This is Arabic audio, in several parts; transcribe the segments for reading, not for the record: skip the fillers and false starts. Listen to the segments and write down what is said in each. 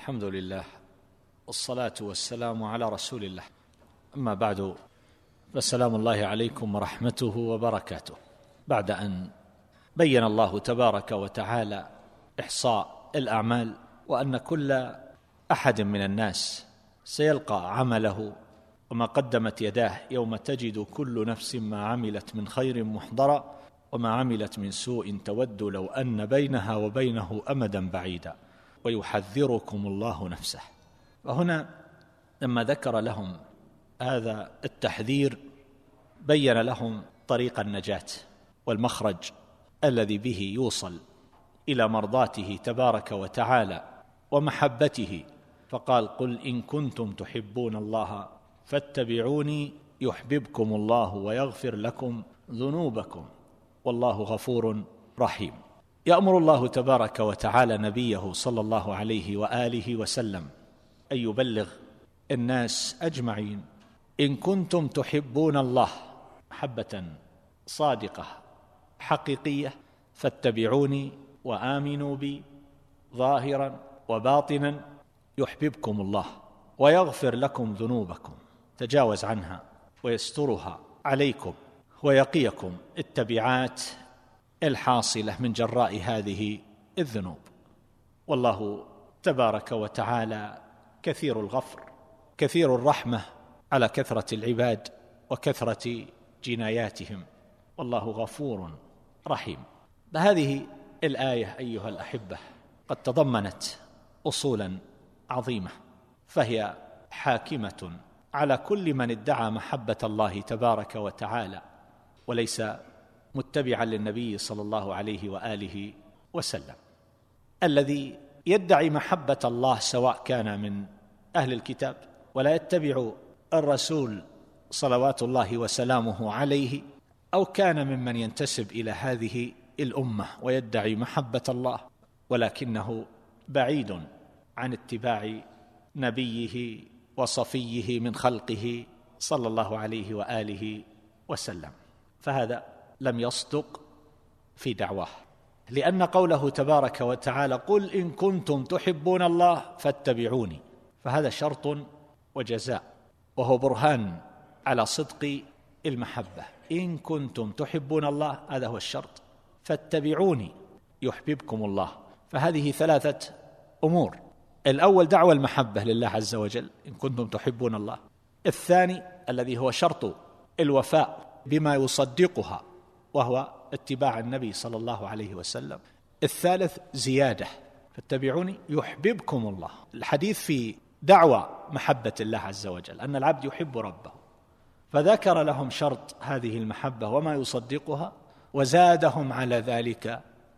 الحمد لله والصلاة والسلام على رسول الله. أما بعد، فالسلام الله عليكم ورحمته وبركاته. بعد أن بين الله تبارك وتعالى إحصاء الأعمال، وأن كل أحد من الناس سيلقى عمله وما قدمت يداه يوم تجد كل نفس ما عملت من خير محضرا وما عملت من سوء تود لو أن بينها وبينه أمدا بعيدا ويحذركم الله نفسه. وهنا لما ذكر لهم هذا التحذير بين لهم طريق النجاة والمخرج الذي به يوصل إلى مرضاته تبارك وتعالى ومحبته، فقال: قل إن كنتم تحبون الله فاتبعوني يحببكم الله ويغفر لكم ذنوبكم والله غفور رحيم. يأمر الله تبارك وتعالى نبيه صلى الله عليه وآله وسلم أن يبلغ الناس أجمعين: إن كنتم تحبون الله محبة صادقة حقيقية فاتبعوني وآمنوا بي ظاهرا وباطنا يحببكم الله ويغفر لكم ذنوبكم، تجاوز عنها ويسترها عليكم ويقيكم التبعات الحاصلة من جراء هذه الذنوب. والله تبارك وتعالى كثير الغفر كثير الرحمة على كثرة العباد وكثرة جناياتهم، والله غفور رحيم. هذه الآية أيها الأحبة قد تضمنت أصولا عظيمة، فهي حاكمة على كل من ادعى محبة الله تبارك وتعالى وليس متبعا للنبي صلى الله عليه وآله وسلم. الذي يدعي محبة الله سواء كان من أهل الكتاب ولا يتبع الرسول صلوات الله وسلامه عليه، أو كان ممن ينتسب إلى هذه الأمة ويدعي محبة الله ولكنه بعيد عن اتباع نبيه وصفيه من خلقه صلى الله عليه وآله وسلم، فهذا لم يصدق في دعواه، لأن قوله تبارك وتعالى: قل إن كنتم تحبون الله فاتبعوني، فهذا شرط وجزاء، وهو برهان على صدق المحبة. إن كنتم تحبون الله هذا هو الشرط، فاتبعوني يحببكم الله. فهذه ثلاثة أمور: الأول دعوى المحبة لله عز وجل إن كنتم تحبون الله، الثاني الذي هو شرط الوفاء بما يصدقها وهو اتباع النبي صلى الله عليه وسلم، الثالث زيادة فاتبعوني يحببكم الله. الحديث في دعوى محبة الله عز وجل أن العبد يحب ربه، فذكر لهم شرط هذه المحبة وما يصدقها، وزادهم على ذلك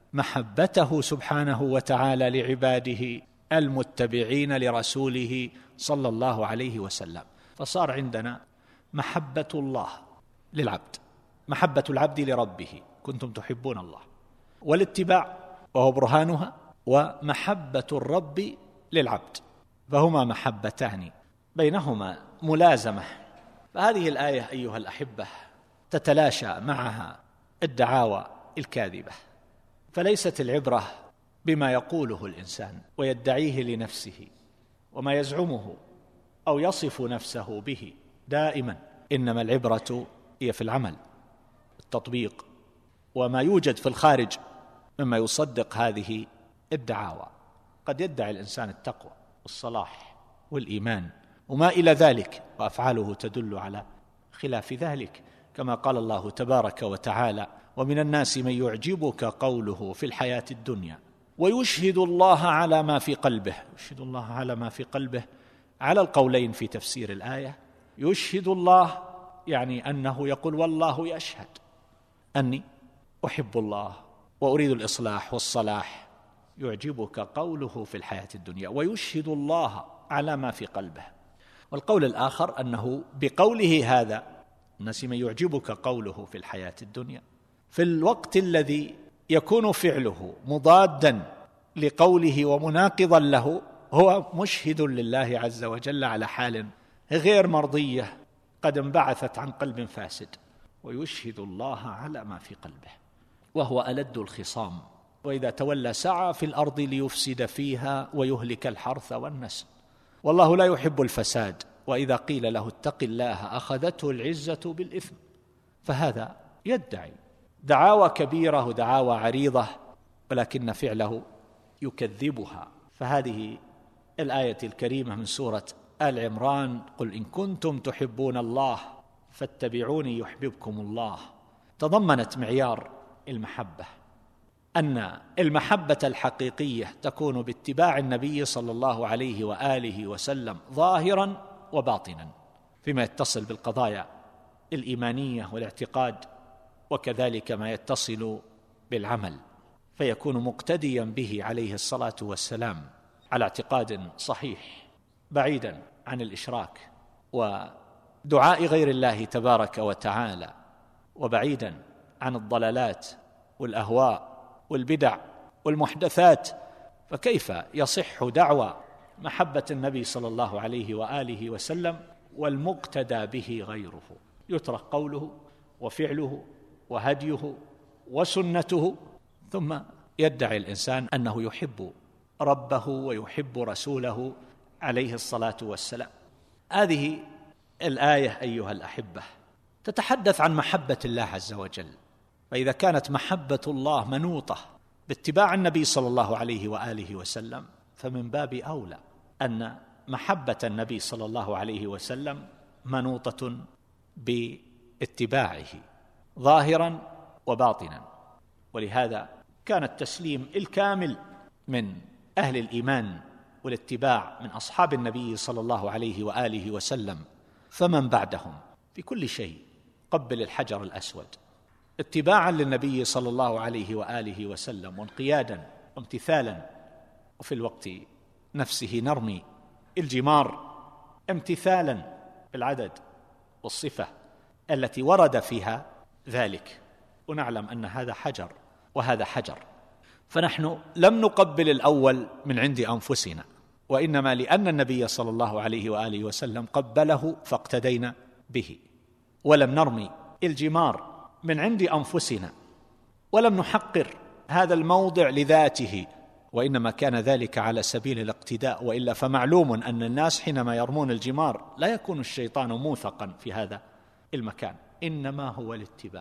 محبته سبحانه وتعالى لعباده المتبعين لرسوله صلى الله عليه وسلم. فصار عندنا محبة الله للعبد، محبة العبد لربه كنتم تحبون الله، والاتباع وهو برهانها، ومحبة الرب للعبد، فهما محبتان بينهما ملازمة. فهذه الآية أيها الأحبة تتلاشى معها الدعاوى الكاذبة، فليست العبرة بما يقوله الإنسان ويدعيه لنفسه وما يزعمه أو يصف نفسه به دائما، إنما العبرة هي في العمل التطبيق وما يوجد في الخارج مما يصدق هذه الدعاوى. قد يدعي الإنسان التقوى والصلاح والإيمان وما إلى ذلك، وأفعاله تدل على خلاف ذلك، كما قال الله تبارك وتعالى: ومن الناس من يعجبك قوله في الحياة الدنيا ويشهد الله على ما في قلبه. يشهد الله على ما في قلبه على القولين في تفسير الآية. يشهد الله يعني أنه يقول: والله يشهد أني أحب الله وأريد الإصلاح والصلاح. يعجبك قوله في الحياة الدنيا ويشهد الله على ما في قلبه. والقول الآخر أنه بقوله هذا الناس من يعجبك قوله في الحياة الدنيا، في الوقت الذي يكون فعله مضادا لقوله ومناقضا له، هو مشهد لله عز وجل على حال غير مرضية قد انبعثت عن قلب فاسد، ويشهد الله على ما في قلبه، وهو ألد الخصام وإذا تولى سعى في الأرض ليفسد فيها ويهلك الحرث والنسل، والله لا يحب الفساد. وإذا قيل له اتق الله أخذته العزة بالإثم. فهذا يدعي دعاوى كبيرة ودعاوى عريضة، ولكن فعله يكذبها. فهذه الآية الكريمة من سورة آل عمران: قل إن كنتم تحبون الله فاتبعوني يحببكم الله، تضمنت معيار المحبة، أن المحبة الحقيقية تكون باتباع النبي صلى الله عليه وآله وسلم ظاهرا وباطنا، فيما يتصل بالقضايا الإيمانية والاعتقاد، وكذلك ما يتصل بالعمل، فيكون مقتديا به عليه الصلاة والسلام على اعتقاد صحيح، بعيدا عن الإشراك ودعاء غير الله تبارك وتعالى، وبعيدا عن الضلالات والأهواء والبدع والمحدثات. فكيف يصح دعوى محبة النبي صلى الله عليه وآله وسلم والمقتدى به غيره؟ يترك قوله وفعله وهديه وسنته، ثم يدعي الإنسان أنه يحب ربه ويحب رسوله عليه الصلاة والسلام. هذه الآية أيها الأحبة تتحدث عن محبة الله عز وجل، فإذا كانت محبة الله منوطة باتباع النبي صلى الله عليه وآله وسلم، فمن باب أولى أن محبة النبي صلى الله عليه وسلم منوطة باتباعه ظاهرا وباطنا. ولهذا كان التسليم الكامل من أهل الإيمان والاتباع من أصحاب النبي صلى الله عليه وآله وسلم فمن بعدهم في كل شيء قبل الحجر الأسود، اتباعا للنبي صلى الله عليه وآله وسلم وانقيادا وامتثالا، وفي الوقت نفسه نرمي الجمار امتثالا بالعدد والصفة التي ورد فيها ذلك، ونعلم أن هذا حجر وهذا حجر. فنحن لم نقبل الأول من عند أنفسنا، وإنما لأن النبي صلى الله عليه وآله وسلم قبله فاقتدينا به، ولم نرمي الجمار من عند أنفسنا، ولم نحقر هذا الموضع لذاته، وإنما كان ذلك على سبيل الاقتداء. وإلا فمعلوم أن الناس حينما يرمون الجمار لا يكون الشيطان موثقا في هذا المكان، إنما هو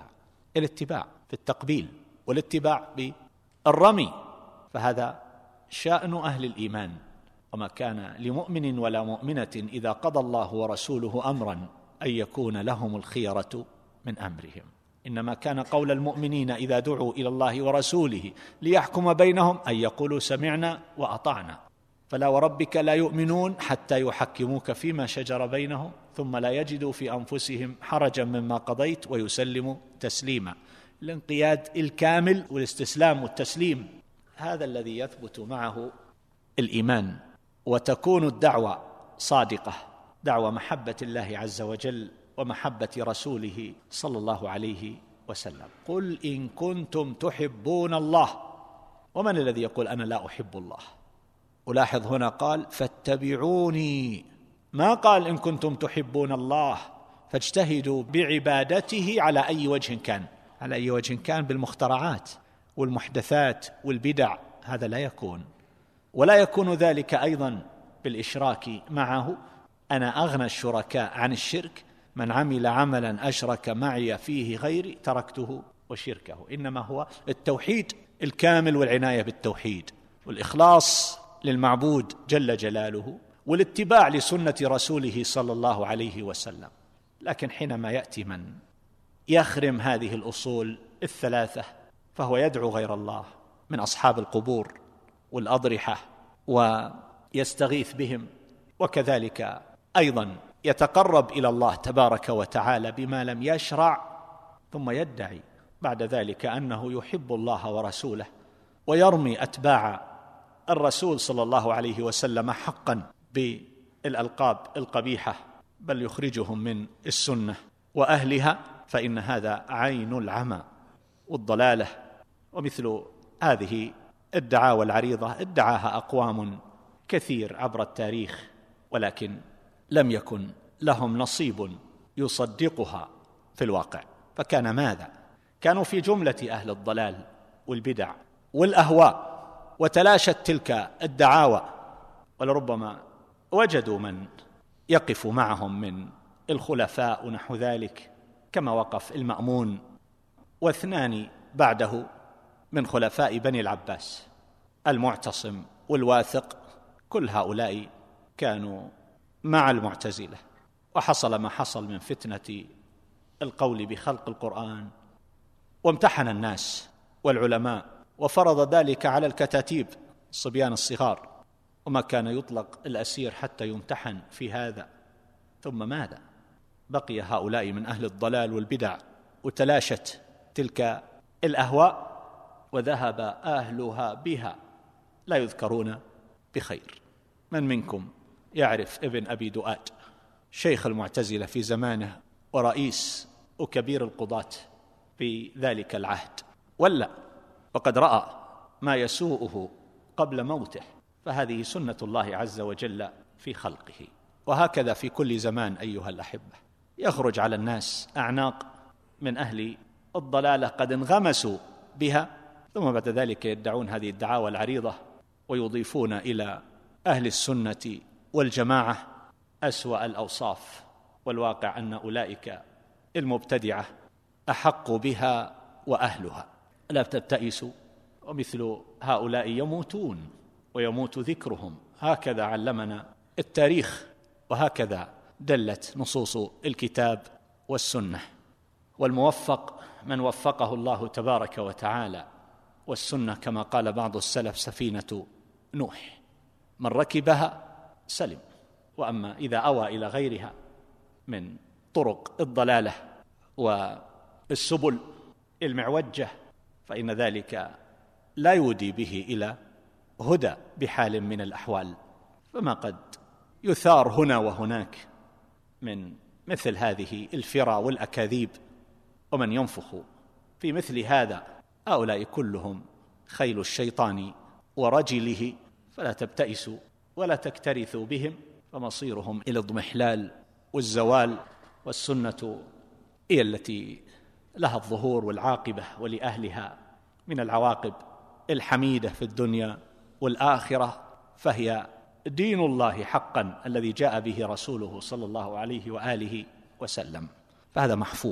الاتباع في التقبيل والاتباع بالرمي. فهذا شأن أهل الإيمان، وما كان لمؤمن ولا مؤمنة إذا قضى الله ورسوله أمرا أن يكون لهم الخيرة من أمرهم، إنما كان قول المؤمنين إذا دعوا إلى الله ورسوله ليحكم بينهم أن يقولوا سمعنا وأطعنا، فلا وربك لا يؤمنون حتى يحكموك فيما شجر بينهم ثم لا يجدوا في أنفسهم حرجا مما قضيت ويسلموا تسليما. الانقياد الكامل والاستسلام والتسليم هذا الذي يثبت معه الإيمان، وتكون الدعوة صادقة، دعوة محبة الله عز وجل ومحبة رسوله صلى الله عليه وسلم. قل إن كنتم تحبون الله. ومن الذي يقول أنا لا أحب الله؟ ولاحظ هنا قال فاتبعوني، ما قال إن كنتم تحبون الله فاجتهدوا بعبادته على أي وجه كان، على أي وجه كان بالمخترعات والمحدثات والبدع، هذا لا يكون. ولا يكون ذلك أيضا بالإشراك معه. أنا أغنى الشركاء عن الشرك، من عمل عملا أشرك معي فيه غيري تركته وشركه. إنما هو التوحيد الكامل والعناية بالتوحيد والإخلاص للمعبود جل جلاله والاتباع لسنة رسوله صلى الله عليه وسلم. لكن حينما يأتي من يخرم هذه الأصول الثلاثة فهو يدعو غير الله من أصحاب القبور والأضرحة ويستغيث بهم، وكذلك أيضا يتقرب إلى الله تبارك وتعالى بما لم يشرع، ثم يدعي بعد ذلك أنه يحب الله ورسوله، ويرمي أتباع الرسول صلى الله عليه وسلم حقا بالألقاب القبيحة، بل يخرجهم من السنة وأهلها، فإن هذا عين العمى والضلالة. ومثل هذه الدعاوى العريضة ادعاها أقوام كثير عبر التاريخ، ولكن لم يكن لهم نصيب يصدقها في الواقع. فكان ماذا؟ كانوا في جملة أهل الضلال والبدع والأهواء وتلاشت تلك الدعاوى، ولربما وجدوا من يقف معهم من الخلفاء ونحو ذلك، كما وقف المأمون واثنان بعده من خلفاء بني العباس، المعتصم والواثق. كل هؤلاء كانوا مع المعتزلة، وحصل ما حصل من فتنة القول بخلق القرآن، وامتحن الناس والعلماء وفرض ذلك على الكتاتيب الصبيان الصغار، وما كان يطلق الأسير حتى يمتحن في هذا. ثم ماذا؟ بقي هؤلاء من أهل الضلال والبدع، وتلاشت تلك الأهواء وذهب أهلها بها لا يذكرون بخير. من منكم يعرف ابن أبي دؤاد شيخ المعتزلة في زمانه ورئيس وكبير القضاة في ذلك العهد؟ ولا وقد رأى ما يسوءه قبل موته. فهذه سنة الله عز وجل في خلقه، وهكذا في كل زمان أيها الأحبة. يخرج على الناس أعناق من أهل الضلالة قد انغمسوا بها، ثم بعد ذلك يدعون هذه الدعاوى العريضة ويضيفون إلى أهل السنة والجماعة أسوأ الأوصاف، والواقع أن أولئك المبتدعة أحق بها وأهلها. لا تبتئسوا، ومثل هؤلاء يموتون ويموت ذكرهم. هكذا علمنا التاريخ، وهكذا دلت نصوص الكتاب والسنة. والموفق من وفقه الله تبارك وتعالى، والسنة كما قال بعض السلف سفينة نوح، من ركبها سلم. وأما إذا أوى إلى غيرها من طرق الضلالة والسبل المعوجة فإن ذلك لا يودي به إلى هدى بحال من الأحوال. فما قد يثار هنا وهناك من مثل هذه الفرى والأكاذيب، ومن ينفخ في مثل هذا، هؤلاء كلهم خيل الشيطان ورجله، فلا تبتئسوا ولا تكترثوا بهم، فمصيرهم إلى الاضمحلال والزوال. والسنة هي التي لها الظهور والعاقبة، ولأهلها من العواقب الحميدة في الدنيا والآخرة، فهي دين الله حقا الذي جاء به رسوله صلى الله عليه وآله وسلم. فهذا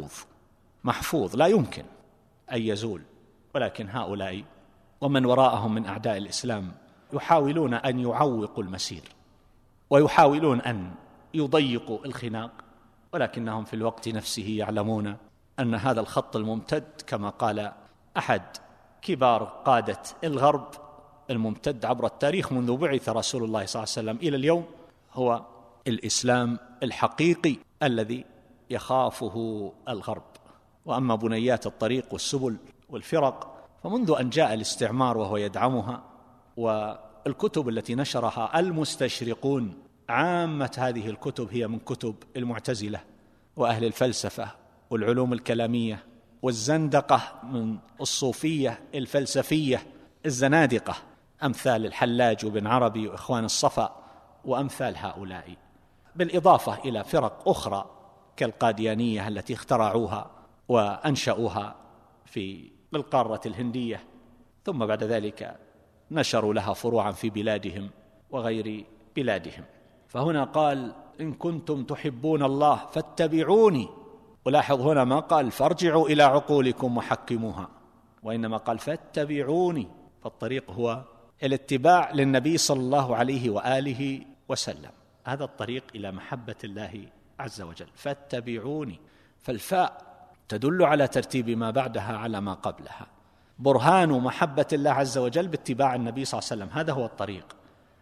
محفوظ لا يمكن أن يزول. ولكن هؤلاء ومن وراءهم من أعداء الإسلام يحاولون أن يعوقوا المسير، ويحاولون أن يضيقوا الخناق، ولكنهم في الوقت نفسه يعلمون أن هذا الخط الممتد، كما قال أحد كبار قادة الغرب، الممتد عبر التاريخ منذ بعث رسول الله صلى الله عليه وسلم إلى اليوم، هو الإسلام الحقيقي الذي يخافه الغرب. وأما بنيات الطريق والسبل والفرق فمنذ أن جاء الاستعمار وهو يدعمها، والكتب التي نشرها المستشرقون، عامة هذه الكتب هي من كتب المعتزلة وأهل الفلسفة والعلوم الكلامية والزندقة من الصوفية الفلسفية الزنادقة، أمثال الحلاج وابن عربي وإخوان الصفا وأمثال هؤلاء، بالإضافة إلى فرق أخرى كالقاديانية التي اخترعوها وأنشأوها في القارة الهندية، ثم بعد ذلك نشروا لها فروعا في بلادهم وغير بلادهم. فهنا قال إن كنتم تحبون الله فاتبعوني، ولاحظ هنا ما قال فارجعوا إلى عقولكم وحكموها، وإنما قال فاتبعوني. فالطريق هو الاتباع للنبي صلى الله عليه وآله وسلم، هذا الطريق إلى محبة الله عز وجل. فاتبعوني، فالفاء تدل على ترتيب ما بعدها على ما قبلها، برهان محبة الله عز وجل باتباع النبي صلى الله عليه وسلم، هذا هو الطريق.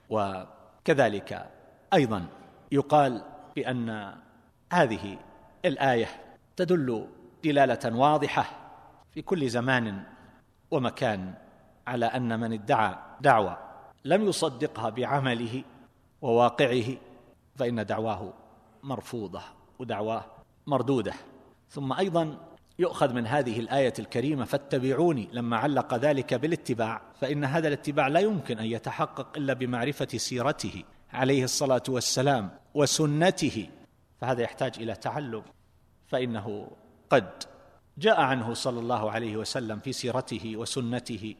وكذلك أيضا يقال بأن هذه الآية تدل دلالة واضحة في كل زمان ومكان على أن من ادعى دعوة لم يصدقها بعمله وواقعه فإن دعواه مرفوضة ودعواه مردودة. ثم أيضا يؤخذ من هذه الآية الكريمة فاتبعوني لما علق ذلك بالاتباع، فإن هذا الاتباع لا يمكن أن يتحقق إلا بمعرفة سيرته عليه الصلاة والسلام وسنته، فهذا يحتاج إلى تعلم، فإنه قد جاء عنه صلى الله عليه وسلم في سيرته وسنته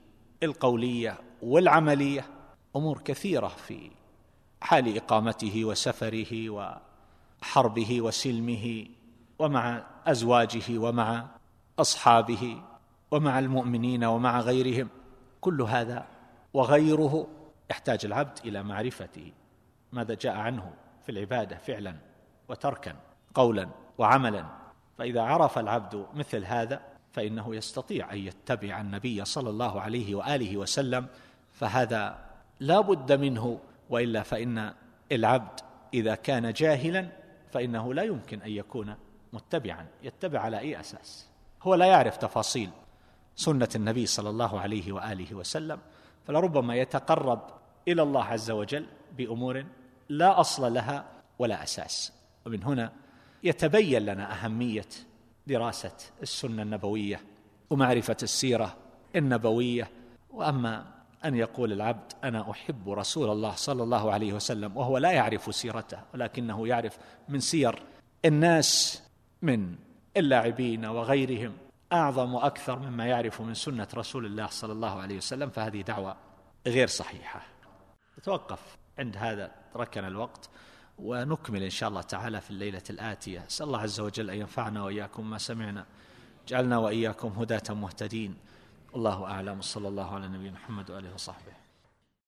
القولية والعملية أمور كثيرة في حال إقامته وسفره وحربه وسلمه، ومع أزواجه ومع أصحابه ومع المؤمنين ومع غيرهم. كل هذا وغيره يحتاج العبد إلى معرفته ماذا جاء عنه في العبادة فعلا وتركا، قولا وعملا. فإذا عرف العبد مثل هذا فإنه يستطيع أن يتبع النبي صلى الله عليه وآله وسلم، فهذا لا بد منه. وإلا فإن العبد إذا كان جاهلا فإنه لا يمكن أن يكون متبعا. يتبع على أي أساس؟ هو لا يعرف تفاصيل سنة النبي صلى الله عليه وآله وسلم، فلربما يتقرب إلى الله عز وجل بأمور لا أصل لها ولا أساس. ومن هنا يتبين لنا أهمية دراسة السنة النبوية ومعرفة السيرة النبوية. وأما أن يقول العبد أنا أحب رسول الله صلى الله عليه وسلم وهو لا يعرف سيرته، ولكنه يعرف من سير الناس من اللاعبين وغيرهم أعظم وأكثر مما يعرف من سنة رسول الله صلى الله عليه وسلم، فهذه دعوة غير صحيحة. نتوقف عند هذا، تركنا الوقت، ونكمل إن شاء الله تعالى في الليلة الآتية. أسأل الله عز وجل أن ينفعنا وإياكم ما سمعنا، جعلنا وإياكم هداة مهتدين. الله أعلم، صلى الله على نبينا محمد وآله وصحبه.